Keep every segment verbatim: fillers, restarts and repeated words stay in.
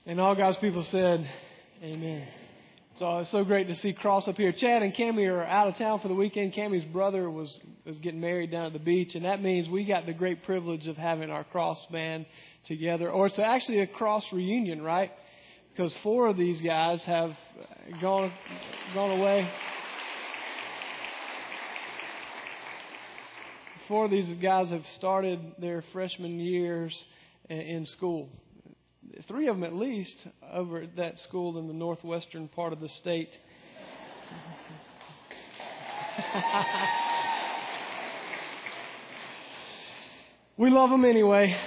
And all God's people said, amen. So it's so great to see Cross up here. Chad and Cammie are out of town for the weekend. Cammie's brother was, was getting married down at the beach. And that means we got the great privilege of having our Cross band together. Or it's actually a Cross reunion, right? Because four of these guys have gone, gone away. Four of these guys have started their freshman years in school. Three of them at least over at that school in the northwestern part of the state. We love them anyway.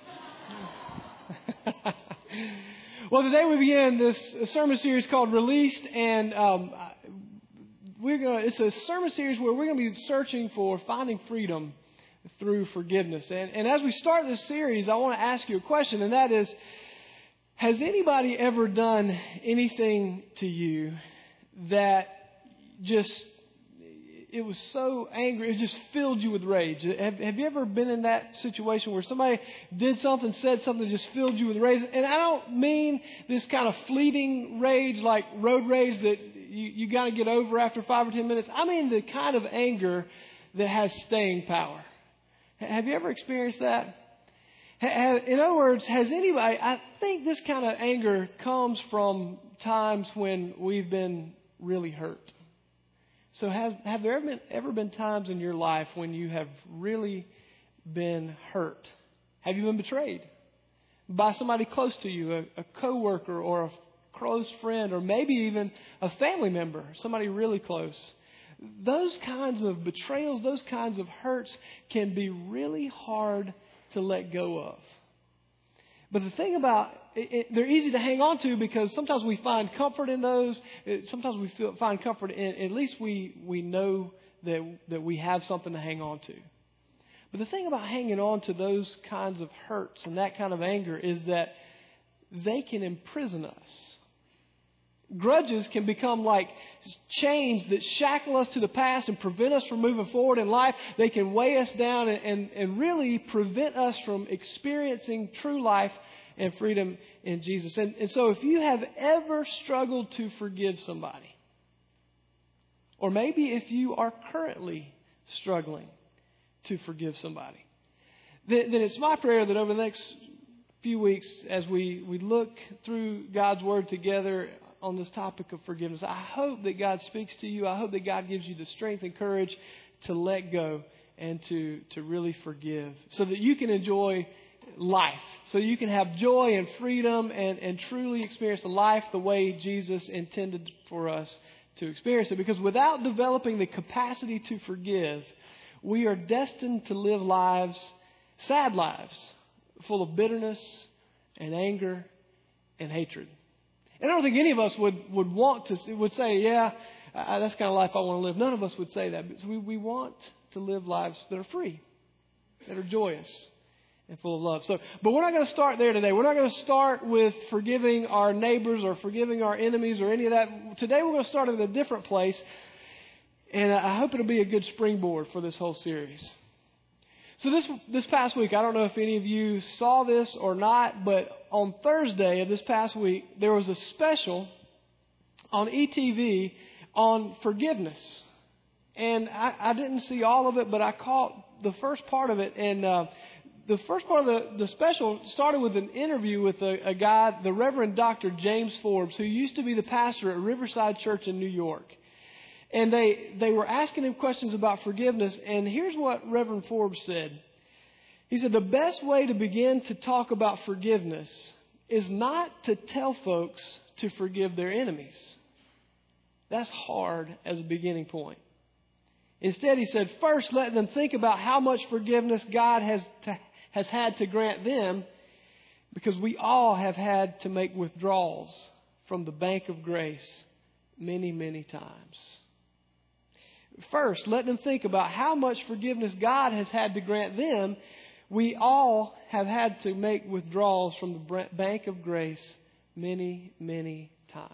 Well, today we begin this sermon series called Released, and um, we're going. It's a sermon series where we're going to be searching for finding freedom through forgiveness. And, and as we start this series, I want to ask you a question, and that is, has anybody ever done anything to you that just, it was so angry, it just filled you with rage? Have, have you ever been in that situation where somebody did something, said something that just filled you with rage? And I don't mean this kind of fleeting rage like road rage that you, you got to get over after five or ten minutes. I mean the kind of anger that has staying power. Have you ever experienced that? In other words, has anybody, I think this kind of anger comes from times when we've been really hurt. So has, have there ever been, ever been times in your life when you have really been hurt? Have you been betrayed by somebody close to you, a, a coworker or a close friend, or maybe even a family member, somebody really close? Those kinds of betrayals, those kinds of hurts can be really hard to let go of. But the thing about it, it, they're easy to hang on to because sometimes we find comfort in those. It, sometimes we feel, find comfort in, at least we, we know that, that we have something to hang on to. But the thing about hanging on to those kinds of hurts and that kind of anger is that they can imprison us. Grudges can become like chains that shackle us to the past and prevent us from moving forward in life. They can weigh us down and, and, and really prevent us from experiencing true life and freedom in Jesus. And, and so if you have ever struggled to forgive somebody, or maybe if you are currently struggling to forgive somebody, then, then it's my prayer that over the next few weeks as we, we look through God's Word together on this topic of forgiveness, I hope that God speaks to you. I hope that God gives you the strength and courage to let go and to, to really forgive so that you can enjoy life, so you can have joy and freedom and, and truly experience the life the way Jesus intended for us to experience it. Because without developing the capacity to forgive, we are destined to live lives, sad lives, full of bitterness and anger and hatred. And I don't think any of us would, would want to, would say, yeah, uh, that's the kind of life I want to live. None of us would say that. But we, we want to live lives that are free, that are joyous and full of love. So, but we're not going to start there today. We're not going to start with forgiving our neighbors or forgiving our enemies or any of that. Today we're going to start at a different place. And I hope it'll be a good springboard for this whole series. So this this past week, I don't know if any of you saw this or not, but on Thursday of this past week, there was a special on E T V on forgiveness. And I, I didn't see all of it, but I caught the first part of it. And uh, the first part of the, the special started with an interview with a, a guy, the Reverend Doctor James Forbes, who used to be the pastor at Riverside Church in New York. And they, they were asking him questions about forgiveness. And here's what Reverend Forbes said. He said, the best way to begin to talk about forgiveness is not to tell folks to forgive their enemies. That's hard as a beginning point. Instead, he said, first let them think about how much forgiveness God has to, has had to grant them, because we all have had to make withdrawals from the bank of grace many, many times. First, let them think about how much forgiveness God has had to grant them. We all have had to make withdrawals from the bank of grace many, many times.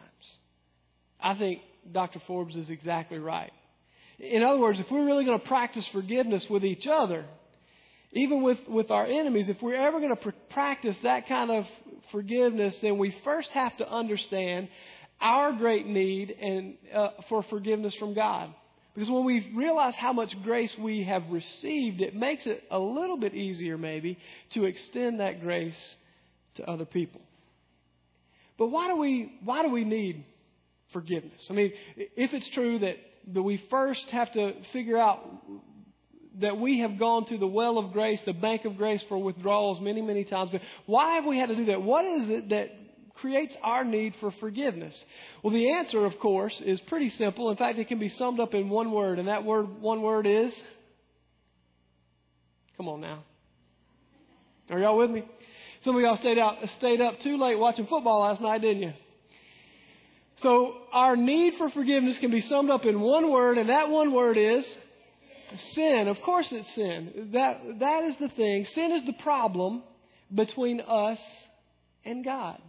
I think Doctor Forbes is exactly right. In other words, if we're really going to practice forgiveness with each other, even with, with our enemies, if we're ever going to pr- practice that kind of forgiveness, then we first have to understand our great need and uh, for forgiveness from God. Because when we realize how much grace we have received, it makes it a little bit easier maybe to extend that grace to other people. But why do we why do we need forgiveness? I mean, if it's true that, that we first have to figure out that we have gone to the well of grace, the bank of grace for withdrawals many, many times, why have we had to do that? What is it that creates our need for forgiveness? Well, the answer, of course, is pretty simple. In fact, it can be summed up in one word, and that word, one word is, come on now. Are y'all with me? Some of y'all stayed out, stayed up too late watching football last night, didn't you? So our need for forgiveness can be summed up in one word, and that one word is sin. Of course it's sin. That, that is the thing. Sin is the problem between us and God.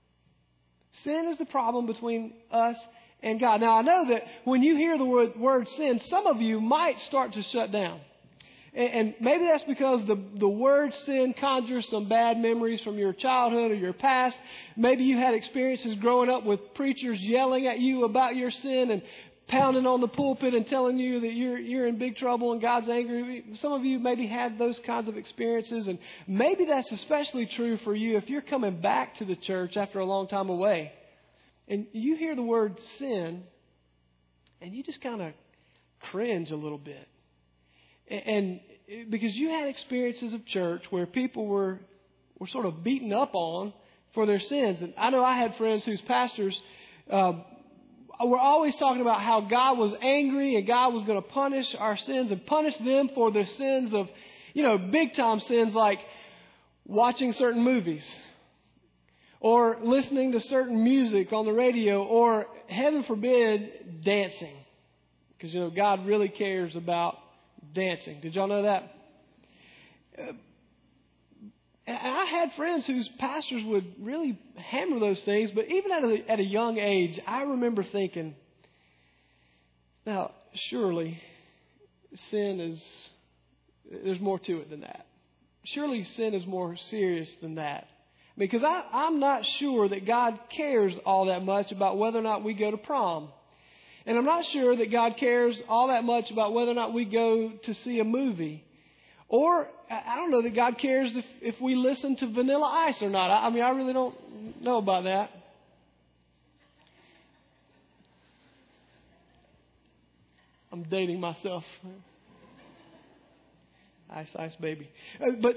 Sin is the problem between us and God. Now, I know that when you hear the word, word sin, some of you might start to shut down. And, and maybe that's because the, the word sin conjures some bad memories from your childhood or your past. Maybe you had experiences growing up with preachers yelling at you about your sin and pounding on the pulpit and telling you that you're you're in big trouble and God's angry. Some of you maybe had those kinds of experiences, and maybe that's especially true for you if you're coming back to the church after a long time away. And you hear the word sin, and you just kind of cringe a little bit. And, and because you had experiences of church where people were were sort of beaten up on for their sins. And I know I had friends whose pastors uh, we're always talking about how God was angry and God was going to punish our sins and punish them for their sins of, you know, big time sins like watching certain movies or listening to certain music on the radio or, heaven forbid, dancing. Because, you know, God really cares about dancing. Did y'all know that? Uh, And I had friends whose pastors would really hammer those things, but even at a, at a young age, I remember thinking, now, surely sin is, there's more to it than that. Surely sin is more serious than that. Because I, I'm not sure that God cares all that much about whether or not we go to prom. And I'm not sure that God cares all that much about whether or not we go to see a movie. Or, I don't know that God cares if, if we listen to Vanilla Ice or not. I, I mean, I really don't know about that. I'm dating myself. Ice, ice, baby. Uh, but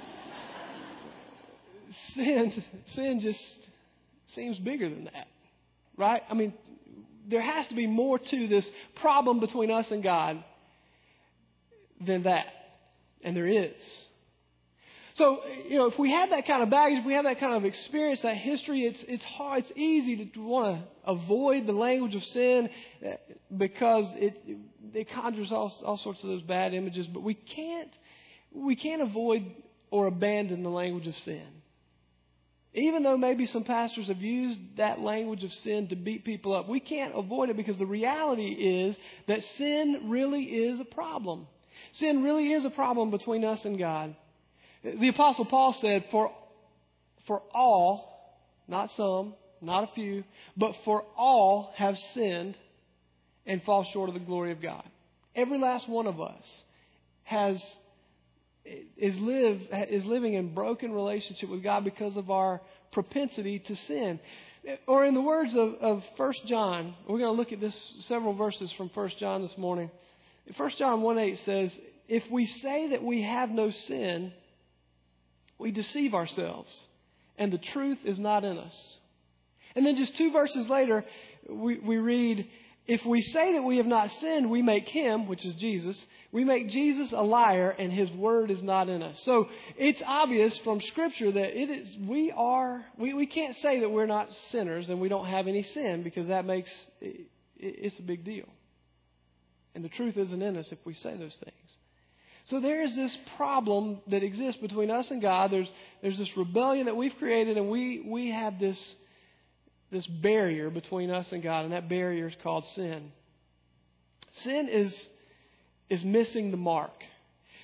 sin, sin just seems bigger than that, right? I mean, there has to be more to this problem between us and God than that. And there is. So, you know, if we have that kind of baggage, if we have that kind of experience, that history, it's it's hard, it's easy to want to avoid the language of sin because it it conjures all all sorts of those bad images. But we can't we can't avoid or abandon the language of sin. Even though maybe some pastors have used that language of sin to beat people up, we can't avoid it because the reality is that sin really is a problem. Sin really is a problem between us and God. The Apostle Paul said, for, for all, not some, not a few, but for all have sinned and fall short of the glory of God. Every last one of us has is live is living in broken relationship with God because of our propensity to sin. Or in the words of, of First John, we're going to look at this several verses from First John this morning. First John one eight says, if we say that we have no sin, we deceive ourselves, and the truth is not in us. And then just two verses later, we, we read, if we say that we have not sinned, we make him, which is Jesus, we make Jesus a liar, and his word is not in us. So it's obvious from Scripture that it is we are, we, we can't say that we're not sinners and we don't have any sin, because that makes, it, it's a big deal. And the truth isn't in us if we say those things. So there is this problem that exists between us and God. There's there's this rebellion that we've created, and we we have this this barrier between us and God, and that barrier is called sin. Sin is is missing the mark.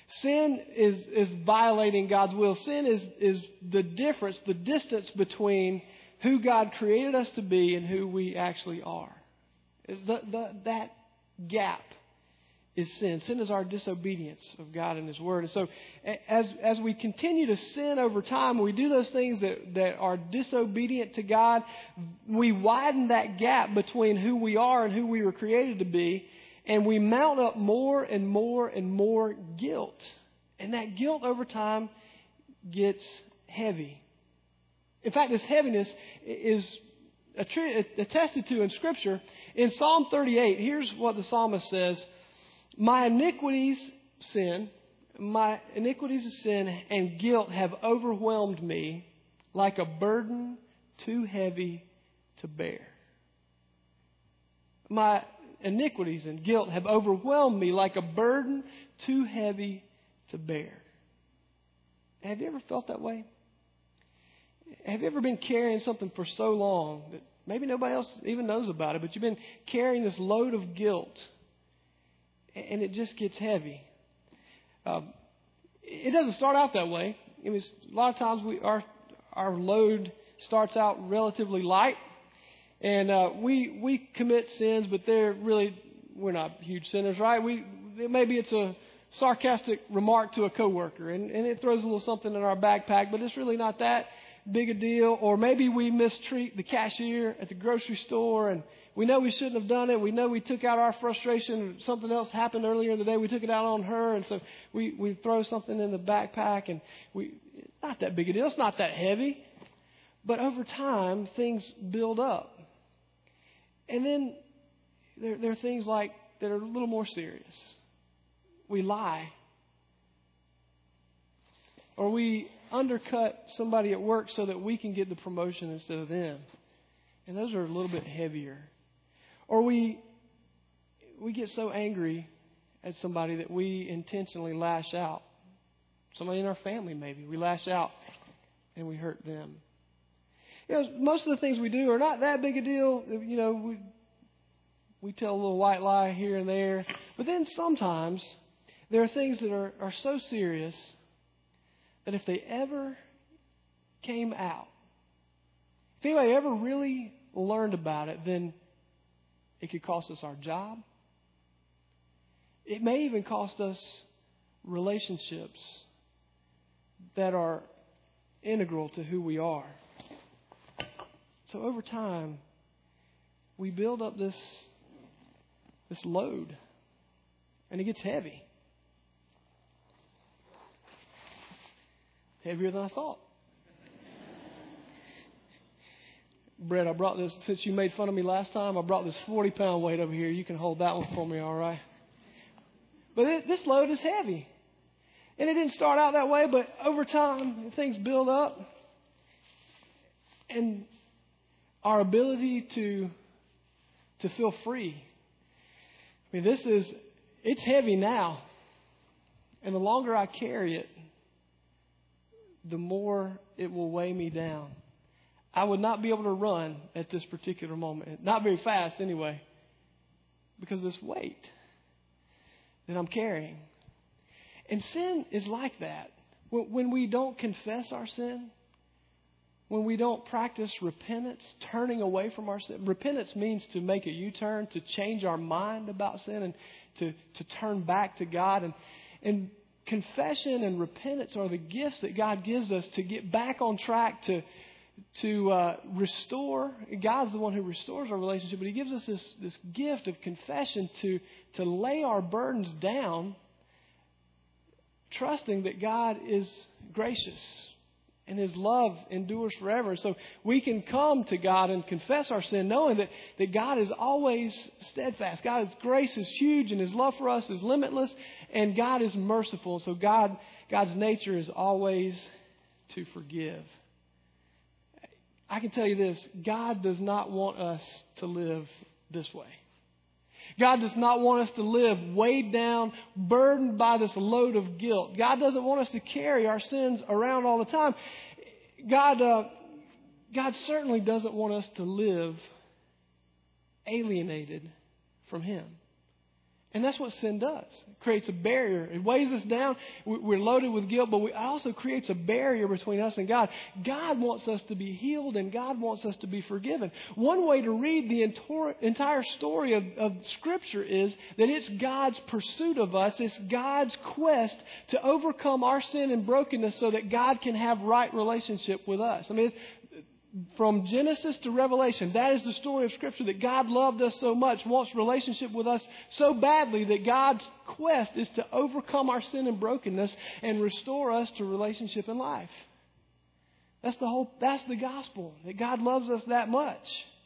Sin is, is violating God's will. Sin is, is the difference, the distance between who God created us to be and who we actually are. The, the, that gap is sin. Sin is our disobedience of God and His Word. And so as, as we continue to sin over time, we do those things that, that are disobedient to God, we widen that gap between who we are and who we were created to be, and we mount up more and more and more guilt. And that guilt over time gets heavy. In fact, this heaviness is attested to in Scripture. In Psalm thirty-eight, here's what the psalmist says: My iniquities, sin, my iniquities of sin and guilt have overwhelmed me like a burden too heavy to bear. My iniquities and guilt have overwhelmed me like a burden too heavy to bear. Have you ever felt that way? Have you ever been carrying something for so long that maybe nobody else even knows about it, but you've been carrying this load of guilt and it just gets heavy? Um, it doesn't start out that way. It was, a lot of times we our our load starts out relatively light, and uh, we we commit sins, but they're really we're not huge sinners, right? We maybe it's a sarcastic remark to a coworker, and, and it throws a little something in our backpack, but it's really not that big a deal. Or maybe we mistreat the cashier at the grocery store, and we know we shouldn't have done it. We know we took out our frustration. Something else happened earlier in the day. We took it out on her, and so we, we throw something in the backpack, and we it's not that big a deal. It's not that heavy. But over time, things build up. And then there, there are things like that are a little more serious. We lie. Or we undercut somebody at work so that we can get the promotion instead of them. And those are a little bit heavier. Or we we get so angry at somebody that we intentionally lash out. Somebody in our family maybe. We lash out and we hurt them. You know, most of the things we do are not that big a deal. You know, we we tell a little white lie here and there. But then sometimes there are things that are, are so serious that if they ever came out, if anybody ever really learned about it, then it could cost us our job. It may even cost us relationships that are integral to who we are. So over time, we build up this, this load, and it gets heavy. Heavier than I thought. Brett, I brought this, since you made fun of me last time, I brought this forty pound weight over here. You can hold that one for me, all right? But it, this load is heavy. And it didn't start out that way, but over time, things build up. And our ability to, to feel free. I mean, this is, it's heavy now. And the longer I carry it, the more it will weigh me down. I would not be able to run at this particular moment. Not very fast anyway. Because of this weight that I'm carrying. And sin is like that. When we don't confess our sin, when we don't practice repentance, turning away from our sin. Repentance means to make a U-turn, to change our mind about sin, and to, to turn back to God. And, and confession and repentance are the gifts that God gives us to get back on track, to to uh, restore. God's the one who restores our relationship, but He gives us this, this gift of confession to, to lay our burdens down, trusting that God is gracious and His love endures forever. So we can come to God and confess our sin, knowing that, that God is always steadfast. God's grace is huge and His love for us is limitless, and God is merciful. So God, God's nature is always to forgive. I can tell you this, God does not want us to live this way. God does not want us to live weighed down, burdened by this load of guilt. God doesn't want us to carry our sins around all the time. God, uh, God certainly doesn't want us to live alienated from Him And that's what sin does. It creates a barrier. It weighs us down. We're loaded with guilt, but it also creates a barrier between us and God. God wants us to be healed, and God wants us to be forgiven. One way to read the entire story of, of Scripture is that it's God's pursuit of us. It's God's quest to overcome our sin and brokenness so that God can have right relationship with us. I mean, it's, from Genesis to Revelation, that is the story of Scripture, that God loved us so much, wants relationship with us so badly that God's quest is to overcome our sin and brokenness and restore us to relationship and life. That's the whole, that's the gospel, that God loves us that much.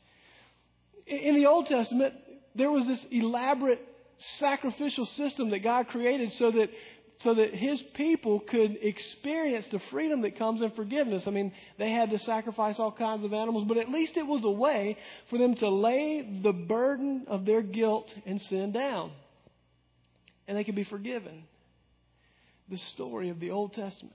In the Old Testament, there was this elaborate sacrificial system that God created so that So that His people could experience the freedom that comes in forgiveness. I mean, they had to sacrifice all kinds of animals, but at least it was a way for them to lay the burden of their guilt and sin down. And they could be forgiven. The story of the Old Testament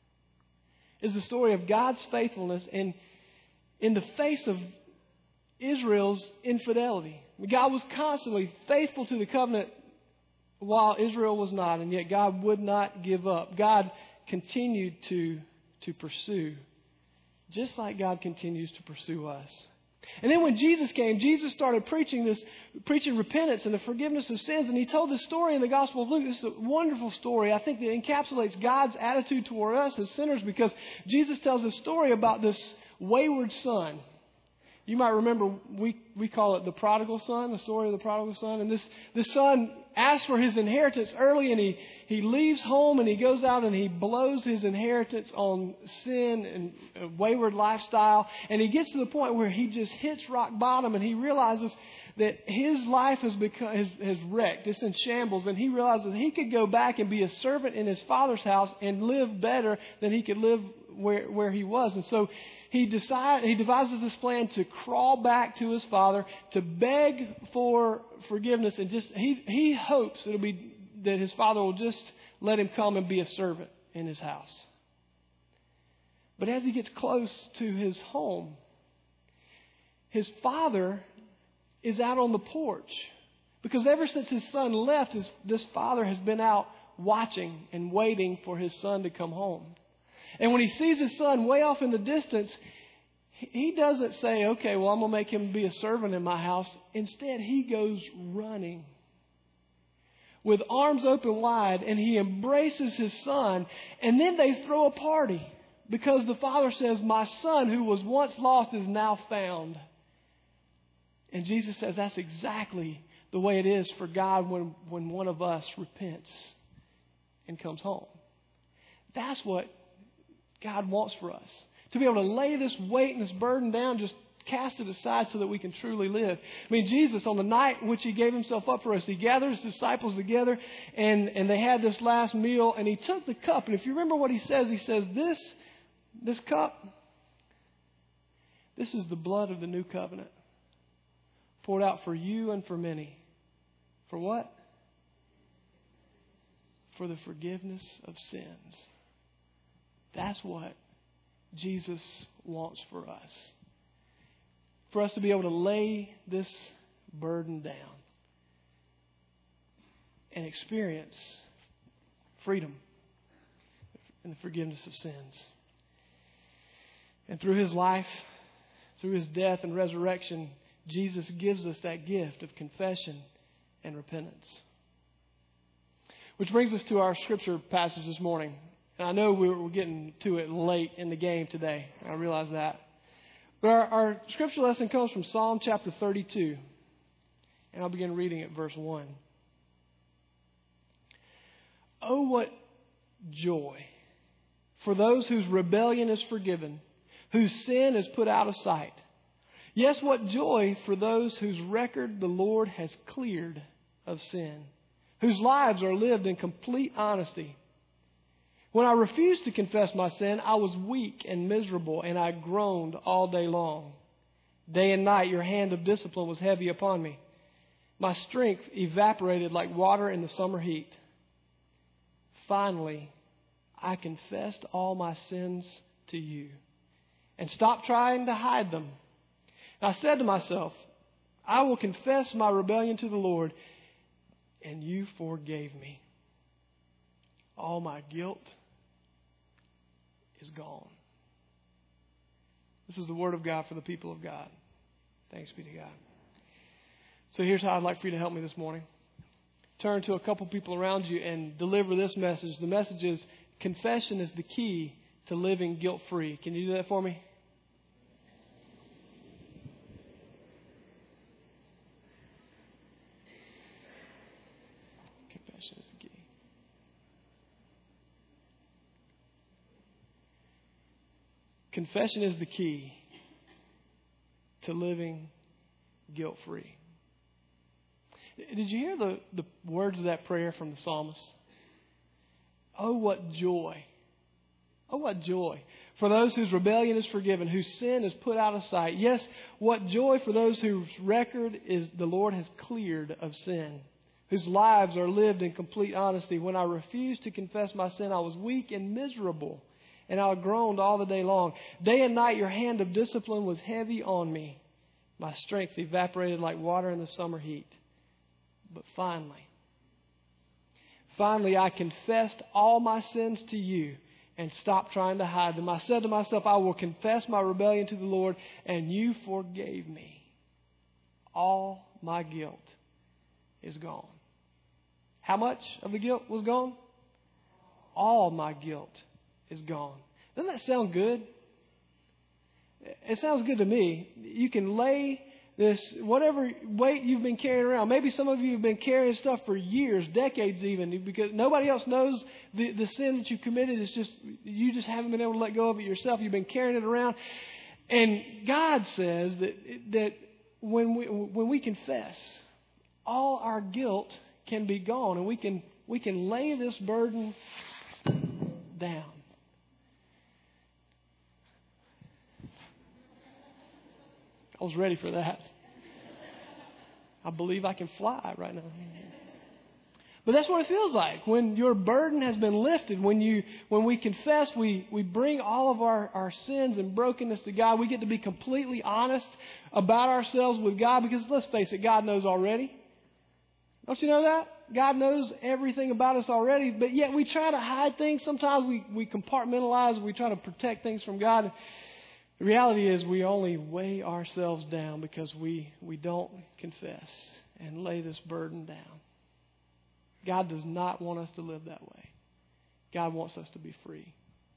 is the story of God's faithfulness and in the face of Israel's infidelity. God was constantly faithful to the covenant while Israel was not, and yet God would not give up. God continued to, to pursue, just like God continues to pursue us. And then when Jesus came, Jesus started preaching this, preaching repentance and the forgiveness of sins. And He told this story in the Gospel of Luke. This is a wonderful story. I think that encapsulates God's attitude toward us as sinners, because Jesus tells a story about this wayward son. You might remember we, we call it the prodigal son, the story of the prodigal son. And this, this son asks for his inheritance early, and he, he leaves home and he goes out and he blows his inheritance on sin and a wayward lifestyle. And he gets to the point where he just hits rock bottom, and he realizes that his life has become has, has wrecked. It's in shambles. And he realizes he could go back and be a servant in his father's house and live better than he could live where, where he was. And so He decide, he devises this plan to crawl back to his father, to beg for forgiveness, and just he he hopes it'll be that his father will just let him come and be a servant in his house. But as he gets close to his home, his father is out on the porch, because ever since his son left, his, this father has been out watching and waiting for his son to come home. And when he sees his son way off in the distance, he doesn't say, okay, well, I'm going to make him be a servant in my house. Instead, he goes running with arms open wide, and he embraces his son. And then they throw a party, because the father says, my son who was once lost is now found. And Jesus says that's exactly the way it is for God when, when one of us repents and comes home. That's what God wants for us. To be able to lay this weight and this burden down, just cast it aside so that we can truly live. I mean, Jesus, on the night in which He gave Himself up for us, He gathered His disciples together, and, and they had this last meal, and He took the cup. And if you remember what He says, He says, this, this cup, this is the blood of the new covenant, poured out for you and for many. For what? For the forgiveness of sins. That's what Jesus wants for us. For us to be able to lay this burden down and experience freedom and the forgiveness of sins. And through His life, through His death and resurrection, Jesus gives us that gift of confession and repentance. Which brings us to our scripture passage this morning. And I know we're getting to it late in the game today. I realize that. But our, our scripture lesson comes from Psalm chapter thirty-two. And I'll begin reading at verse one. Oh, what joy for those whose rebellion is forgiven, whose sin is put out of sight. Yes, what joy for those whose record the Lord has cleared of sin, whose lives are lived in complete honesty. When I refused to confess my sin, I was weak and miserable, and I groaned all day long. Day and night, your hand of discipline was heavy upon me. My strength evaporated like water in the summer heat. Finally, I confessed all my sins to you and stopped trying to hide them. I said to myself, I will confess my rebellion to the Lord, and you forgave me. All my guilt is gone. This is the word of God for the people of God. Thanks be to God. So here's how I'd like for you to help me this morning. Turn to a couple people around you and deliver this message. The message is, confession is the key to living guilt-free. Can you do that for me? Confession is the key. Confession is the key to living guilt-free. Did you hear the, the words of that prayer from the psalmist? Oh, what joy. Oh, what joy for those whose rebellion is forgiven, whose sin is put out of sight. Yes, what joy for those whose record is the Lord has cleared of sin, whose lives are lived in complete honesty. When I refused to confess my sin, I was weak and miserable, and I groaned all the day long. Day and night your hand of discipline was heavy on me. My strength evaporated like water in the summer heat. But finally, finally I confessed all my sins to you and stopped trying to hide them. I said to myself, I will confess my rebellion to the Lord, and you forgave me. All my guilt is gone. How much of the guilt was gone? All my guilt is gone. Doesn't that sound good? It sounds good to me. You can lay this, whatever weight you've been carrying around. Maybe some of you have been carrying stuff for years, decades even, because nobody else knows the, the sin that you committed. It's just, you just haven't been able to let go of it yourself. You've been carrying it around. And God says that, that when we, when we confess, all our guilt can be gone, and we can, we can lay this burden down. I was ready for that. I believe I can fly right now. But that's what it feels like when your burden has been lifted. When you, when we confess, we, we bring all of our, our sins and brokenness to God. We get to be completely honest about ourselves with God, because let's face it, God knows already. Don't you know that? God knows everything about us already, but yet we try to hide things. Sometimes we, we compartmentalize. We try to protect things from God. The reality is we only weigh ourselves down because we, we don't confess and lay this burden down. God does not want us to live that way. God wants us to be free.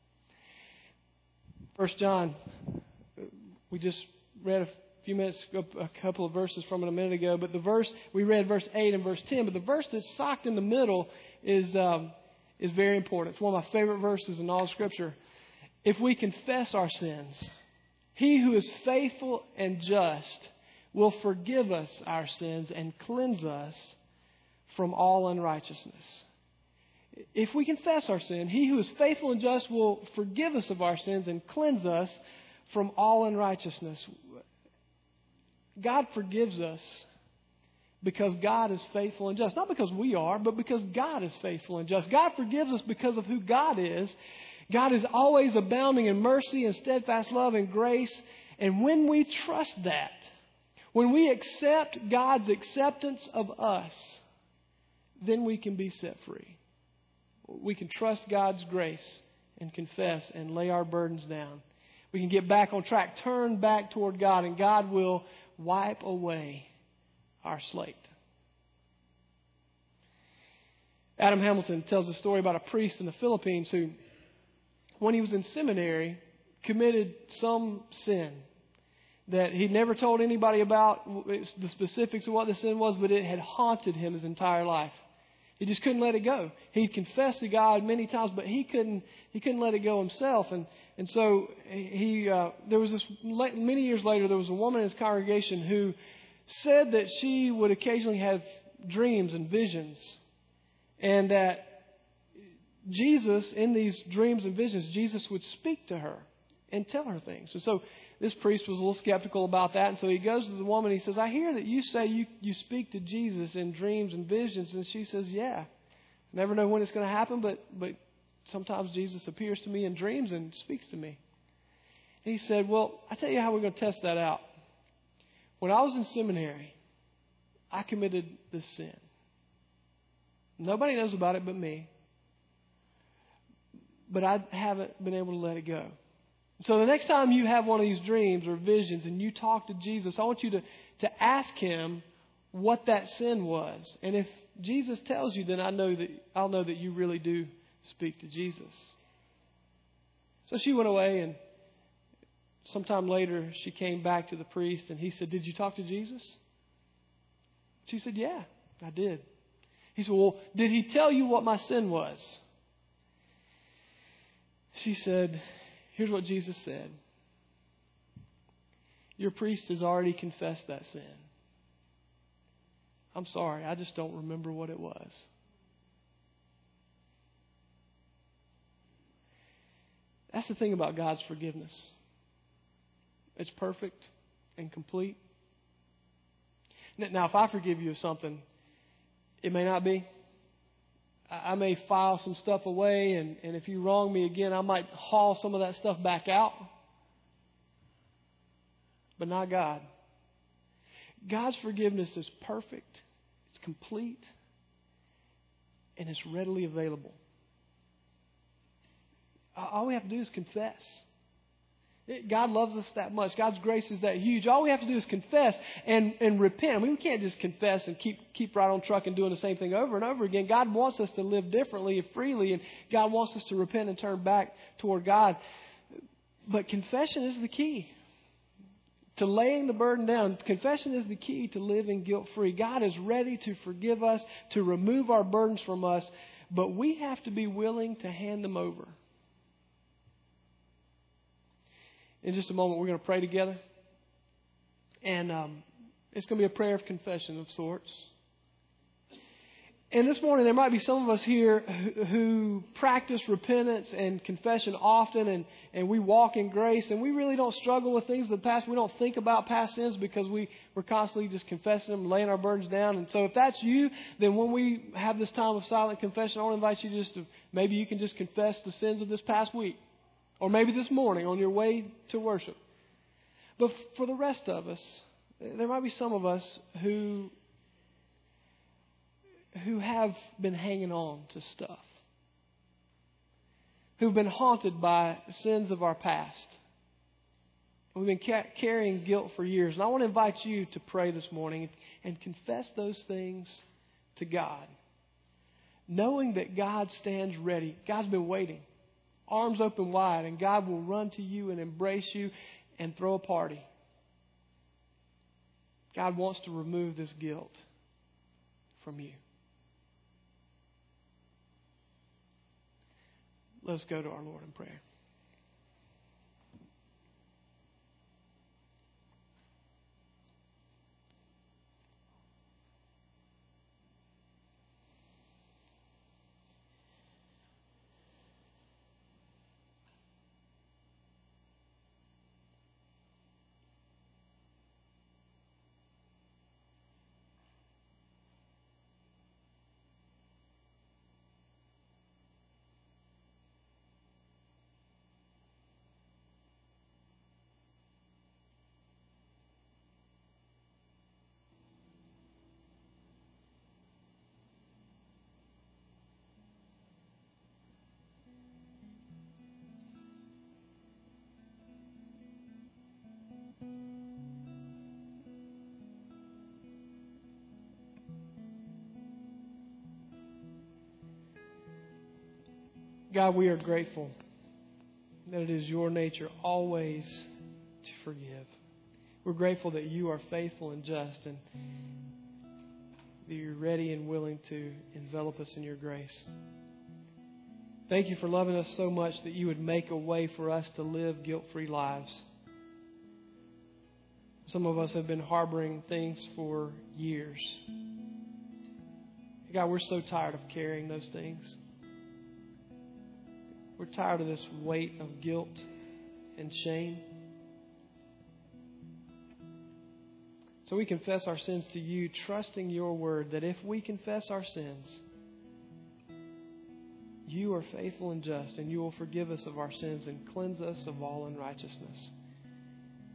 First John, we just read a few minutes, a couple of verses from it a minute ago, but the verse, we read verse eight and verse ten, but the verse that's socked in the middle is, um, is very important. It's one of my favorite verses in all Scripture. If we confess our sins, He who is faithful and just will forgive us our sins and cleanse us from all unrighteousness. If we confess our sin, He who is faithful and just will forgive us of our sins and cleanse us from all unrighteousness. God forgives us because God is faithful and just. Not because we are, but because God is faithful and just. God forgives us because of who God is. God is always abounding in mercy and steadfast love and grace. And when we trust that, when we accept God's acceptance of us, then we can be set free. We can trust God's grace and confess and lay our burdens down. We can get back on track, turn back toward God, and God will wipe away our slate. Adam Hamilton tells a story about a priest in the Philippines who, when he was in seminary, committed some sin that he'd never told anybody about the specifics of what the sin was, but it had haunted him his entire life. He just couldn't let it go. He'd confessed to God many times, but he couldn't he couldn't let it go himself. And and so he uh, there was this many years later there was a woman in his congregation who said that she would occasionally have dreams and visions, and that Jesus, in these dreams and visions, Jesus would speak to her and tell her things. And so this priest was a little skeptical about that. And so he goes to the woman and he says, I hear that you say you, you speak to Jesus in dreams and visions. And she says, yeah. Never know when it's going to happen, but, but sometimes Jesus appears to me in dreams and speaks to me. And he said, well, I tell you how we're going to test that out. When I was in seminary, I committed this sin. Nobody knows about it but me. But I haven't been able to let it go. So the next time you have one of these dreams or visions and you talk to Jesus, I want you to, to ask Him what that sin was. And if Jesus tells you, then I know that I'll know that you really do speak to Jesus. So she went away, and sometime later she came back to the priest, and he said, "Did you talk to Jesus?" She said, "Yeah, I did." He said, "Well, did he tell you what my sin was?" She said, "Here's what Jesus said. Your priest has already confessed that sin. I'm sorry, I just don't remember what it was." That's the thing about God's forgiveness. It's perfect and complete. Now, if I forgive you of something, it may not be. I may file some stuff away, and, and if you wrong me again, I might haul some of that stuff back out. But not God. God's forgiveness is perfect, it's complete, and it's readily available. All we have to do is confess. God loves us that much. God's grace is that huge. All we have to do is confess and, and repent. I mean, we can't just confess and keep keep right on truck and doing the same thing over and over again. God wants us to live differently and freely, and God wants us to repent and turn back toward God. But confession is the key to laying the burden down. Confession is the key to living guilt-free. God is ready to forgive us, to remove our burdens from us, but we have to be willing to hand them over. In just a moment, we're going to pray together. And um, it's going to be a prayer of confession of sorts. And this morning, there might be some of us here who, who practice repentance and confession often, and, and we walk in grace, and we really don't struggle with things of the past. We don't think about past sins because we, we're constantly just confessing them, laying our burdens down. And so if that's you, then when we have this time of silent confession, I want to invite you just to, maybe you can just confess the sins of this past week. Or maybe this morning on your way to worship. But for the rest of us, there might be some of us who, who have been hanging on to stuff. Who've been haunted by sins of our past. We've been ca- carrying guilt for years. And I want to invite you to pray this morning and confess those things to God. Knowing that God stands ready. God's been waiting. Arms open wide, and God will run to you and embrace you and throw a party. God wants to remove this guilt from you. Let's go to our Lord in prayer. God, we are grateful that it is your nature always to forgive. We're grateful that you are faithful and just, and that you're ready and willing to envelop us in your grace. Thank you for loving us so much that you would make a way for us to live guilt-free lives. Some of us have been harboring things for years. God, we're so tired of carrying those things. We're tired of this weight of guilt and shame. So we confess our sins to you, trusting your word that if we confess our sins, you are faithful and just, and you will forgive us of our sins and cleanse us of all unrighteousness.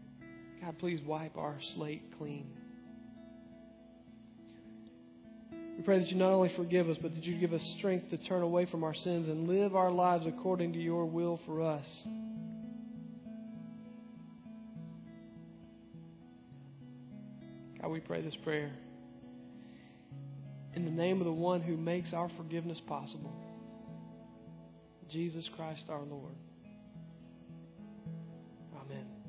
God, please wipe our slate clean. We pray that you not only forgive us, but that you give us strength to turn away from our sins and live our lives according to your will for us. God, we pray this prayer in the name of the one who makes our forgiveness possible, Jesus Christ our Lord. Amen.